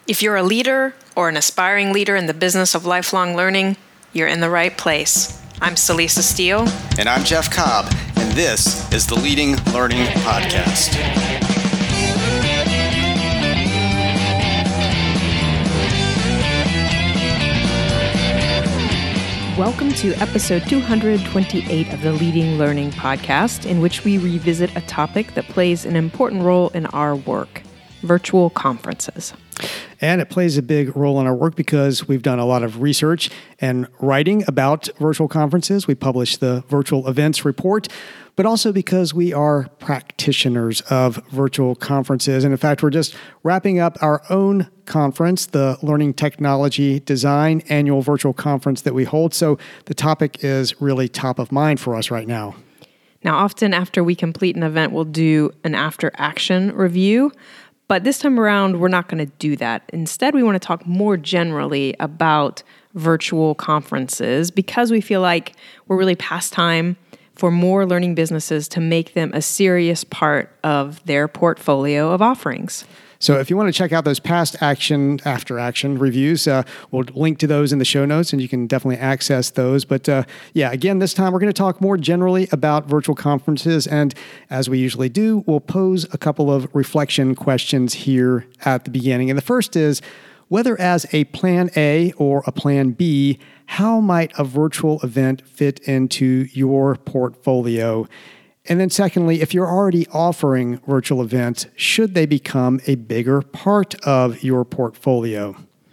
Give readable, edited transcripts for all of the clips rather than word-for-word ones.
If you're a leader or an aspiring leader in the business of lifelong learning, you're in the right place. I'm Celisa Steele. And I'm Jeff Cobb, and this is the Leading Learning Podcast. Welcome to episode 228 of the Leading Learning Podcast, in which we revisit a topic that plays an important role in our work: virtual conferences. And it plays a big role in our work because we've done a lot of research and writing about virtual conferences. We published the Virtual Events Report, but also because we are practitioners of virtual conferences. And in fact, we're just wrapping up our own conference, the Learning Technology Design Annual Virtual Conference that we hold. So the topic is really top of mind for us right now. Now, often after we complete an event, we'll do an after-action review. But this time around, we're not going to do that. Instead, we want to talk more generally about virtual conferences because we feel like we're really past time for more learning businesses to make them a serious part of their portfolio of offerings. So if you want to check out those past after-action reviews, we'll link to those in the show notes, and you can definitely access those. But again, this time we're going to talk more generally about virtual conferences. And as we usually do, we'll pose a couple of reflection questions here at the beginning. And the first is, whether as a plan A or a plan B, how might a virtual event fit into your portfolio? And then secondly, if you're already offering virtual events, should they become a bigger part of your portfolio?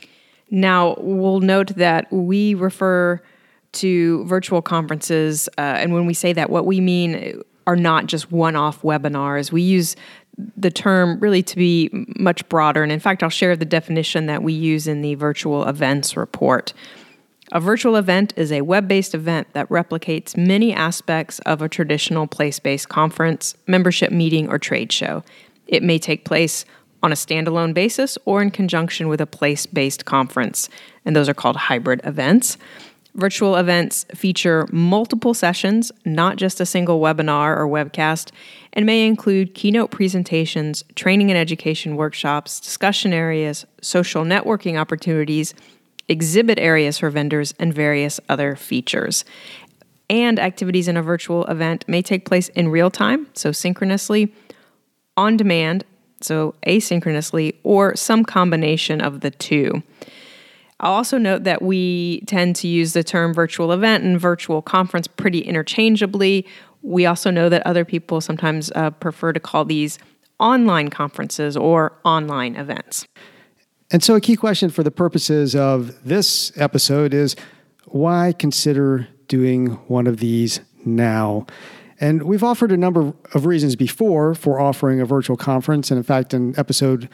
Now, we'll note that we refer to virtual conferences, and when we say that, what we mean are not just one-off webinars. We use the term really to be much broader, and in fact, I'll share the definition that we use in the Virtual Events Report. A virtual event is a web-based event that replicates many aspects of a traditional place-based conference, membership meeting, or trade show. It may take place on a standalone basis or in conjunction with a place-based conference, and those are called hybrid events. Virtual events feature multiple sessions, not just a single webinar or webcast, and may include keynote presentations, training and education workshops, discussion areas, social networking opportunities, exhibit areas for vendors, and various other features. And activities in a virtual event may take place in real time, so synchronously, on demand, so asynchronously, or some combination of the two. I'll also note that we tend to use the term virtual event and virtual conference pretty interchangeably. We also know that other people sometimes prefer to call these online conferences or online events. And so a key question for the purposes of this episode is, why consider doing one of these now? And we've offered a number of reasons before for offering a virtual conference. And in fact, in episode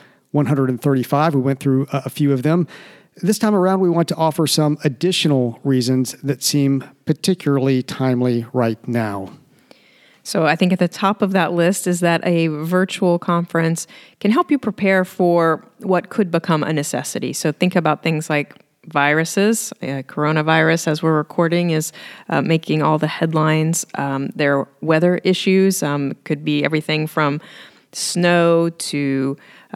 135, we went through a few of them. This time around, we want to offer some additional reasons that seem particularly timely right now. So I think at the top of that list is that a virtual conference can help you prepare for what could become a necessity. So think about things like viruses. Coronavirus, as we're recording, is making all the headlines. There are weather issues. Could be everything from snow to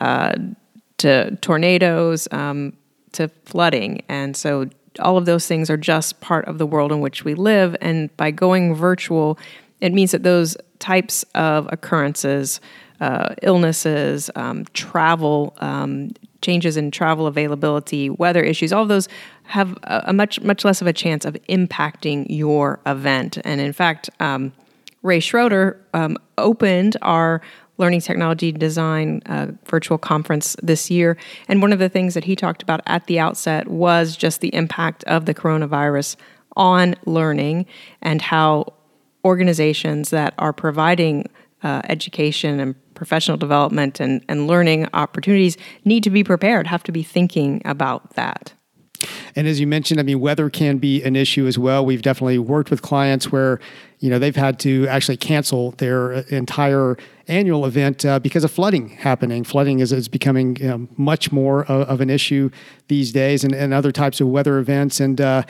tornadoes to flooding. And so all of those things are just part of the world in which we live. And by going virtual, it means that those types of occurrences, illnesses, travel, changes in travel availability, weather issues, all of those have a much less of a chance of impacting your event. And in fact, Ray Schroeder opened our Learning Technology Design virtual conference this year. And one of the things that he talked about at the outset was just the impact of the coronavirus on learning and how organizations that are providing education and professional development and learning opportunities need to be prepared, have to be thinking about that. And as you mentioned, weather can be an issue as well. We've definitely worked with clients where, they've had to actually cancel their entire annual event because of flooding happening. Flooding is becoming much more of an issue these days, and other types of weather events. And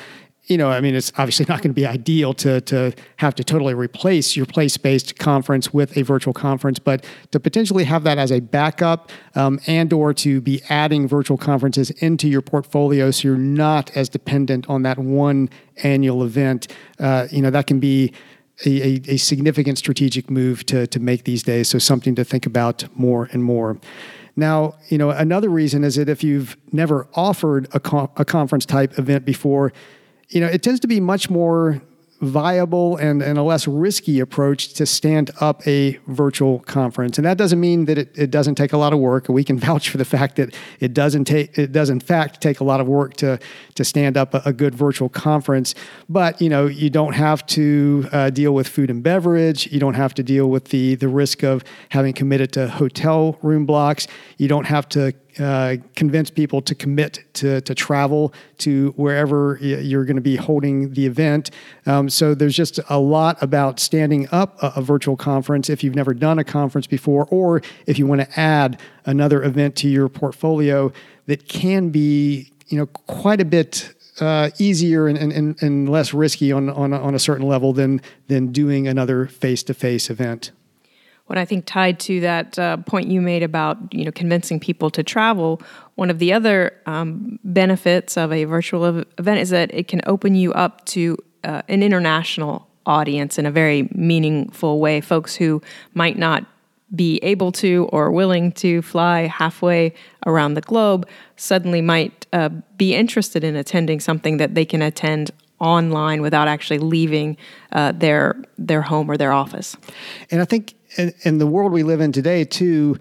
it's obviously not going to be ideal to have to totally replace your place-based conference with a virtual conference, but to potentially have that as a backup and or to be adding virtual conferences into your portfolio so you're not as dependent on that one annual event, that can be a significant strategic move to make these days. So something to think about more and more. Now, another reason is that if you've never offered a conference type event before, it tends to be much more viable and a less risky approach to stand up a virtual conference. And that doesn't mean that it doesn't take a lot of work. We can vouch for the fact that it does in fact take a lot of work to stand up a good virtual conference. But, you don't have to deal with food and beverage. You don't have to deal with the risk of having committed to hotel room blocks. You don't have to convince people to commit to travel to wherever you're going to be holding the event. So there's just a lot about standing up a virtual conference if you've never done a conference before, or if you want to add another event to your portfolio that can be, quite a bit easier and less risky on a certain level than doing another face-to-face event. What I think tied to that point you made about convincing people to travel, one of the other benefits of a virtual event is that it can open you up to an international audience in a very meaningful way. Folks who might not be able to or willing to fly halfway around the globe suddenly might be interested in attending something that they can attend online without actually leaving their home or their office. And I think in the world we live in today, too,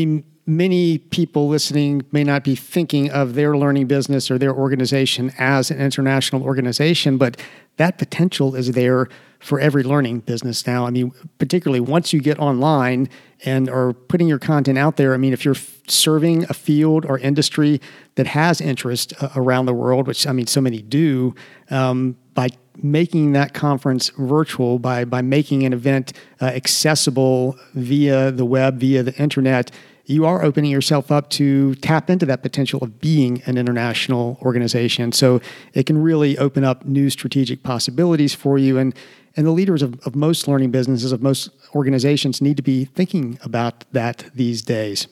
many people listening may not be thinking of their learning business or their organization as an international organization, but that potential is there for every learning business now. Particularly once you get online and are putting your content out there, if you're serving a field or industry that has interest around the world, which so many do, by making that conference virtual, by making an event accessible via the web, via the internet, you are opening yourself up to tap into that potential of being an international organization. So it can really open up new strategic possibilities for you. And the leaders of most learning businesses, of most organizations, need to be thinking about that these days.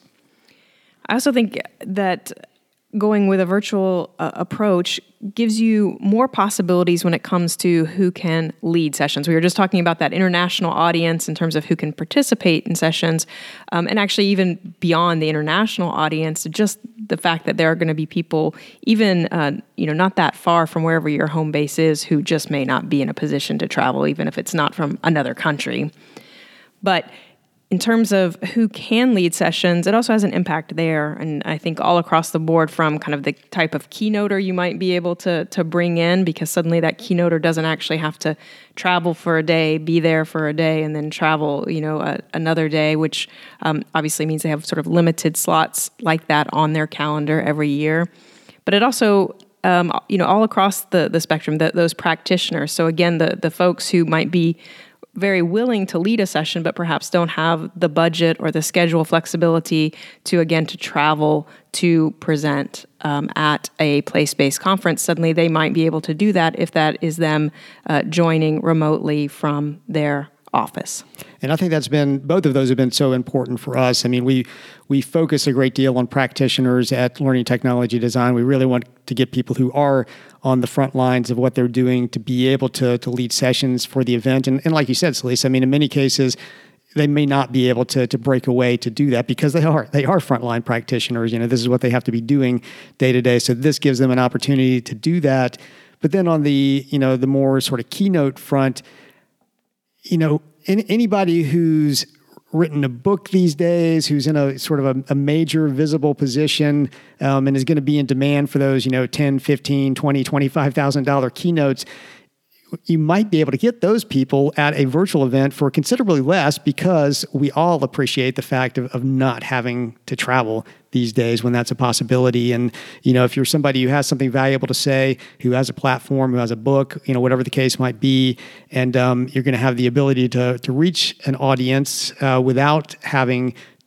I also think that going with a virtual approach gives you more possibilities when it comes to who can lead sessions. We were just talking about that international audience in terms of who can participate in sessions, and actually even beyond the international audience, just the fact that there are going to be people even not that far from wherever your home base is who just may not be in a position to travel, even if it's not from another country. But in terms of who can lead sessions, it also has an impact there. And I think all across the board, from kind of the type of keynoter you might be able to bring in, because suddenly that keynoter doesn't actually have to travel for a day, be there for a day, and then travel, another day, which obviously means they have sort of limited slots like that on their calendar every year. But it also, all across the spectrum, those practitioners. So again, the folks who might be very willing to lead a session, but perhaps don't have the budget or the schedule flexibility to travel to present at a place-based conference. Suddenly they might be able to do that if that is them joining remotely from their office. And I think both of those have been so important for us. We focus a great deal on practitioners at Learning Technology Design. We really want to get people who are on the front lines of what they're doing to be able to lead sessions for the event. And like you said, Celeste, in many cases, they may not be able to break away to do that because they are frontline practitioners. This is what they have to be doing day to day. So this gives them an opportunity to do that. But then on the the more sort of keynote front, anybody who's written a book these days, who's in a sort of a major visible position and is going to be in demand for those, $10, $15, $20, $25,000 keynotes, you might be able to get those people at a virtual event for considerably less, because we all appreciate the fact of not having to travel these days when that's a possibility. And, if you're somebody who has something valuable to say, who has a platform, who has a book, whatever the case might be, and you're going to have the ability to reach an audience without having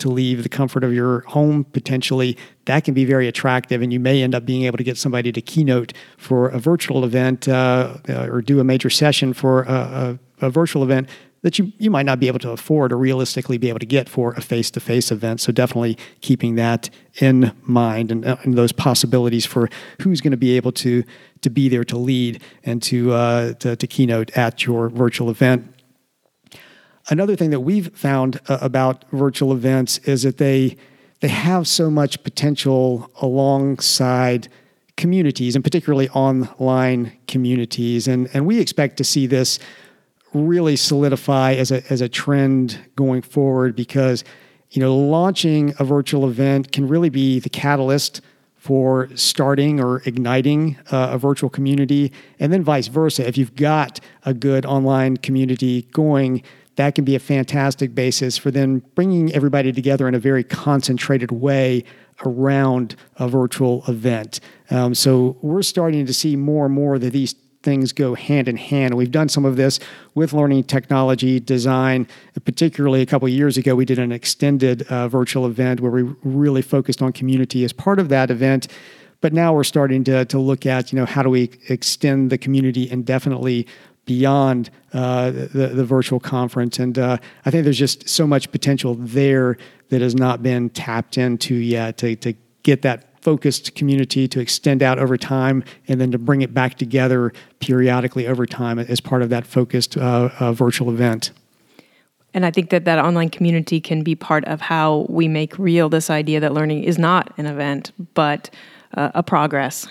to leave the comfort of your home potentially, that can be very attractive. And you may end up being able to get somebody to keynote for a virtual event or do a major session for a virtual event that you might not be able to afford or realistically be able to get for a face-to-face event. So definitely keeping that in mind and those possibilities for who's going to be able to be there to lead and to keynote at your virtual event. Another thing that we've found about virtual events is that they have so much potential alongside communities, and particularly online communities. And we expect to see this really solidify as a trend going forward, because launching a virtual event can really be the catalyst for starting or igniting a virtual community, and then vice versa. If you've got a good online community going, that can be a fantastic basis for then bringing everybody together in a very concentrated way around a virtual event. So we're starting to see more and more that these things go hand in hand. We've done some of this with learning technology design. Particularly a couple of years ago, we did an extended virtual event where we really focused on community as part of that event. But now we're starting to look at, how do we extend the community indefinitely beyond the virtual conference. And I think there's just so much potential there that has not been tapped into yet to get that focused community to extend out over time, and then to bring it back together periodically over time as part of that focused virtual event. And I think that online community can be part of how we make real this idea that learning is not an event, but a process.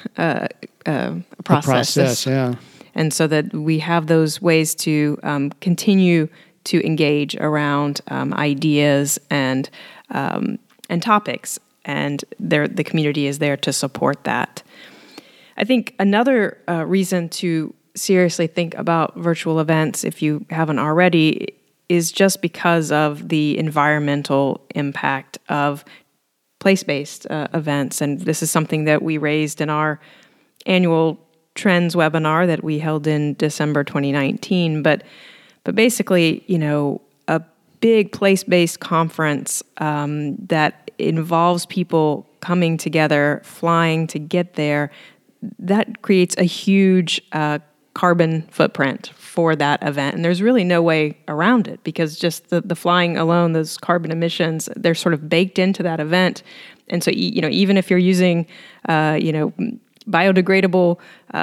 Yeah. And so that we have those ways to continue to engage around ideas and topics. And the community is there to support that. I think another reason to seriously think about virtual events, if you haven't already, is just because of the environmental impact of place-based events. And this is something that we raised in our annual Trends webinar that we held in December 2019. But basically, a big place-based conference that involves people coming together, flying to get there, that creates a huge carbon footprint for that event. And there's really no way around it, because just the flying alone, those carbon emissions, they're sort of baked into that event. And so, even if you're using, biodegradable,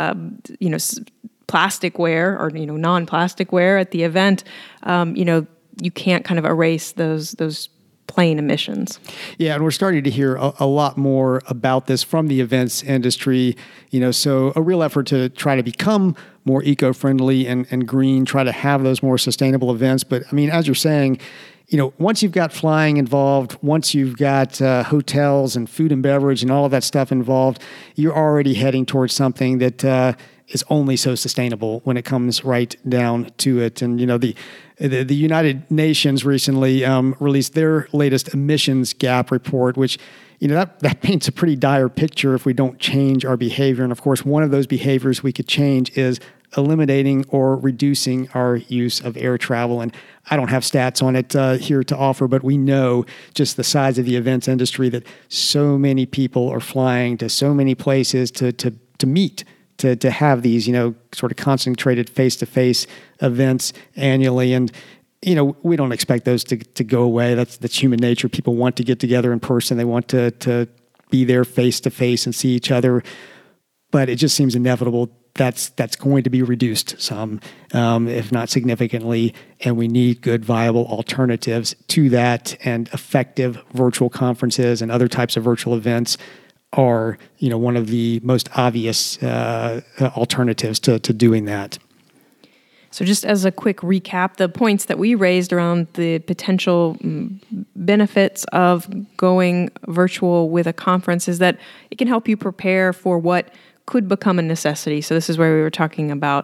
plasticware or, non-plasticware at the event, you can't kind of erase those plane emissions. Yeah, and we're starting to hear a lot more about this from the events industry. So a real effort to try to become more eco-friendly and green, try to have those more sustainable events. But I mean, as you're saying, once you've got flying involved, once you've got hotels and food and beverage and all of that stuff involved, you're already heading towards something that is only so sustainable when it comes right down to it. And, the United Nations recently released their latest emissions gap report, which, that paints a pretty dire picture if we don't change our behavior. And of course, one of those behaviors we could change is eliminating or reducing our use of air travel. And I don't have stats on it here to offer, but we know just the size of the events industry that so many people are flying to so many places to meet, to have these, sort of concentrated face-to-face events annually. And, we don't expect those to go away. That's human nature. People want to get together in person. They want to be there face-to-face and see each other. But it just seems inevitable that's going to be reduced some, if not significantly, and we need good, viable alternatives to that. And effective virtual conferences and other types of virtual events are, one of the most obvious alternatives to doing that. So just as a quick recap, the points that we raised around the potential benefits of going virtual with a conference is that it can help you prepare for what could become a necessity. So this is where we were talking about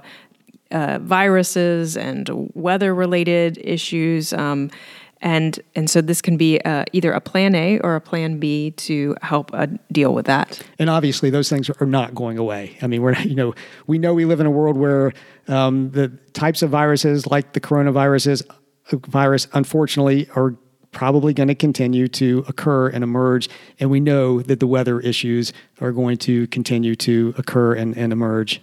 viruses and weather-related issues, and so this can be either a plan A or a plan B to help deal with that. And obviously, those things are not going away. I mean, we know we live in a world where the types of viruses like the coronavirus, unfortunately, are probably going to continue to occur and emerge. And we know that the weather issues are going to continue to occur and emerge.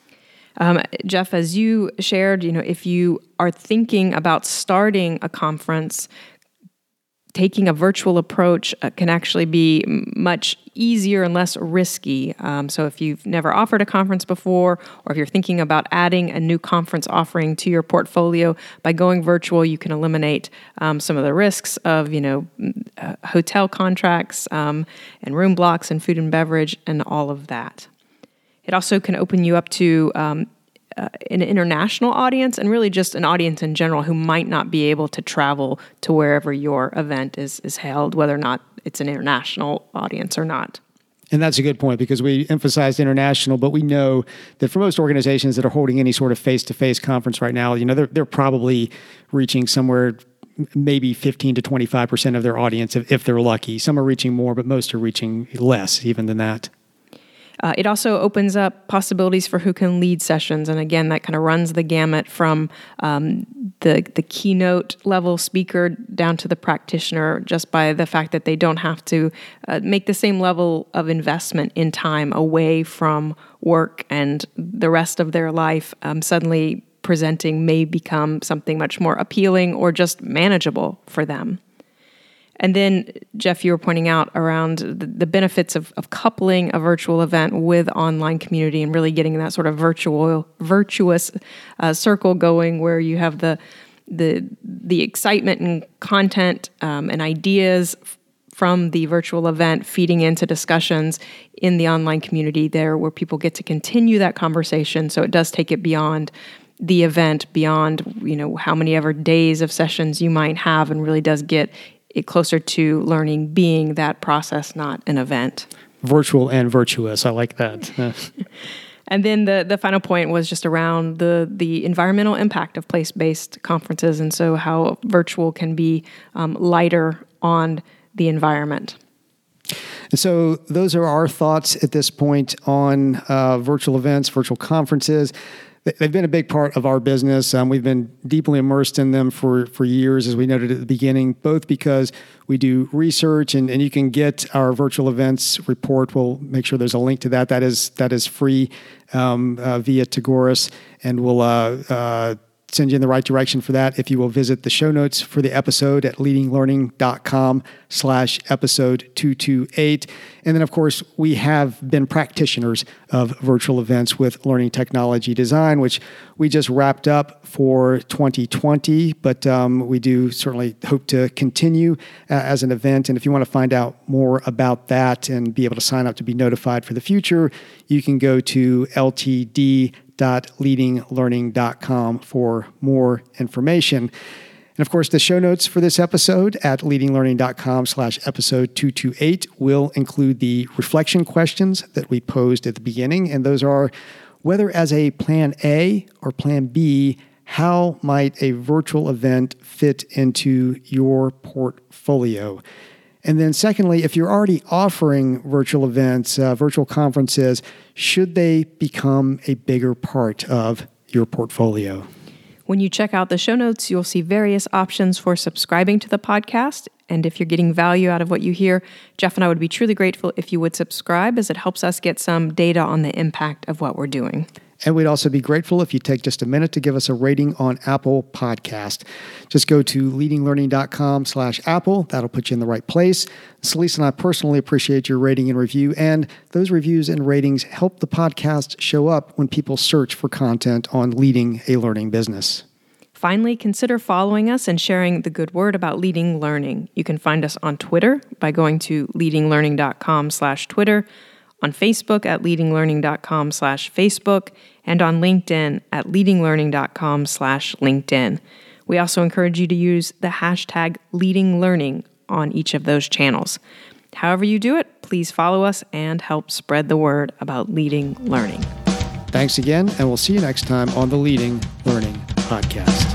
Jeff, as you shared, if you are thinking about starting a conference, taking a virtual approach can actually be much easier and less risky. So if you've never offered a conference before, or if you're thinking about adding a new conference offering to your portfolio, by going virtual, you can eliminate some of the risks of, hotel contracts and room blocks and food and beverage and all of that. It also can open you up to an international audience and really just an audience in general who might not be able to travel to wherever your event is held, whether or not it's an international audience or not. And that's a good point, because we emphasized international, but we know that for most organizations that are holding any sort of face-to-face conference right now, they're probably reaching somewhere maybe 15 to 25% of their audience if they're lucky. Some are reaching more, but most are reaching less even than that. It also opens up possibilities for who can lead sessions. And again, that kind of runs the gamut from the keynote level speaker down to the practitioner, just by the fact that they don't have to make the same level of investment in time away from work and the rest of their life. Suddenly presenting may become something much more appealing or just manageable for them. And then, Jeff, you were pointing out around the benefits of coupling a virtual event with online community and really getting that sort of virtuous circle going, where you have the excitement and content and ideas from the virtual event feeding into discussions in the online community there, where people get to continue that conversation. So it does take it beyond the event, beyond how many ever days of sessions you might have, and really does get it closer to learning being that process, not an event. Virtual and virtuous. I like that. And then the final point was just around the environmental impact of place-based conferences, and so how virtual can be lighter on the environment. And so those are our thoughts at this point on virtual events, virtual conferences. They've been a big part of our business. We've been deeply immersed in them for years, as we noted at the beginning, both because we do research, and you can get our virtual events report. We'll make sure there's a link to that. That is free via Tagoras, and we'll send you in the right direction for that if you will visit the show notes for the episode at leadinglearning.com/episode 228. And then, of course, we have been practitioners of virtual events with Learning Technology Design, which we just wrapped up for 2020, but we do certainly hope to continue as an event. And if you want to find out more about that and be able to sign up to be notified for the future, you can go to ltd.leadinglearning.com for more information. And of course, the show notes for this episode at leadinglearning.com/episode 228 will include the reflection questions that we posed at the beginning. And those are, whether as a plan A or plan B, how might a virtual event fit into your portfolio? And then secondly, if you're already offering virtual events, virtual conferences, should they become a bigger part of your portfolio? When you check out the show notes, you'll see various options for subscribing to the podcast. And if you're getting value out of what you hear, Jeff and I would be truly grateful if you would subscribe, as it helps us get some data on the impact of what we're doing. And we'd also be grateful if you take just a minute to give us a rating on Apple Podcast. Just go to leadinglearning.com/Apple. That'll put you in the right place. Celeste and I personally appreciate your rating and review, and those reviews and ratings help the podcast show up when people search for content on leading a learning business. Finally, consider following us and sharing the good word about Leading Learning. You can find us on Twitter by going to leadinglearning.com/Twitter, on Facebook at leadinglearning.com/Facebook, and on LinkedIn at leadinglearning.com/LinkedIn. We also encourage you to use the hashtag #LeadingLearning on each of those channels. However you do it, please follow us and help spread the word about leading learning. Thanks again, and we'll see you next time on the Leading Learning Podcast.